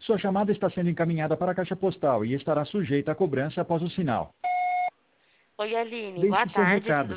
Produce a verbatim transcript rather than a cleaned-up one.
Sua chamada está sendo encaminhada para a caixa postal e estará sujeita a cobrança após o sinal. Oi, Aline, boa Deixe seu tarde, recado. tudo